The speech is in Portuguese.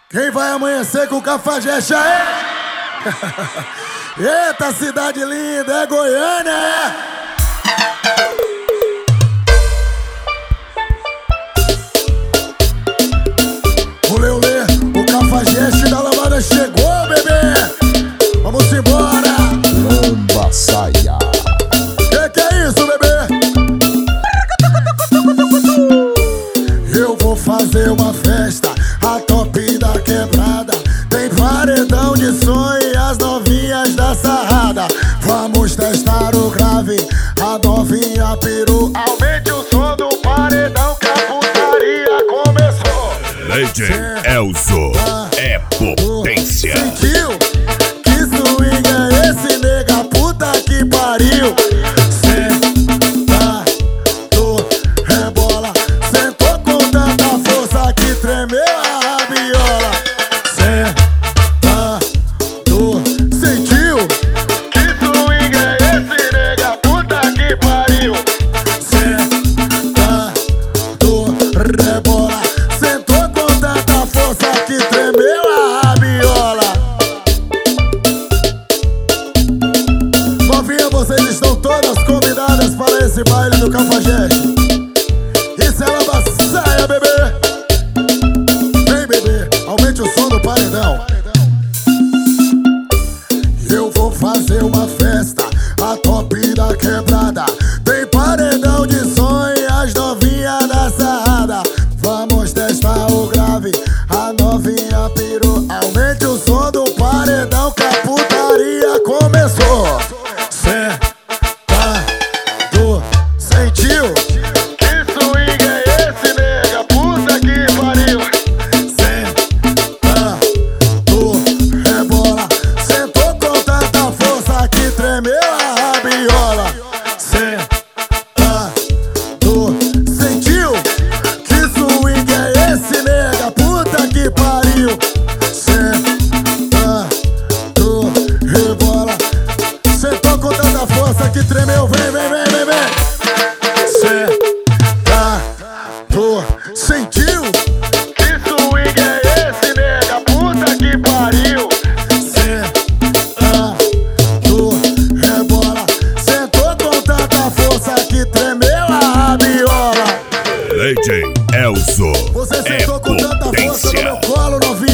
Quem vai amanhecer com Cafajeste aí? Eita, cidade linda, é Goiânia, é? Olê, olê, o Cafajeste da Lambada chegou, bebê! Vamos embora! Lamba saia. Que é isso, bebê? Eu vou fazer uma festa, a top da quebrada. Tem paredão de som e as novinhas da sarrada. Vamos testar o grave, a novinha peru. Aumente o som do paredão que a putaria começou. Lady Elzo é potência. Sentiu? Que swing é esse, nega? Puta que pariu. Senta, rebola. Sentou com tanta força que tremeu a rabiola. Senta, sentiu? Que swing é esse, nega? Puta que pariu. Senta, rebola. Sentou com tanta força que tremeu a rabiola. Novinha, vocês estão todas convidadas para esse baile do Cafajeste. Isso é lamba saia, bebê. Vem, bebê, aumente o som do paredão. Eu vou fazer uma festa, a top da quebrada. Tem paredão de som e as novinhas da sarrada. Vamos testar o grave, a novinha peru. Aumente o som do paredão que a putaria começou. Sentiu? Que swing é esse, nega? Puta que pariu. Senta, rebola. Sentou com tanta força que tremeu a rabiola. Senta, sentiu? Que swing é esse, nega? Puta que pariu. Senta, rebola. Sentou com tanta força que tremeu. Vem, vem, vem, vem, vem. Sentiu? Que swing é esse, nega? Puta que pariu. Senta, rebola. Sentou com tanta força que tremeu a rabiola. Lady Elzo Você é sentou com tanta força no potência. meu colo, novinho.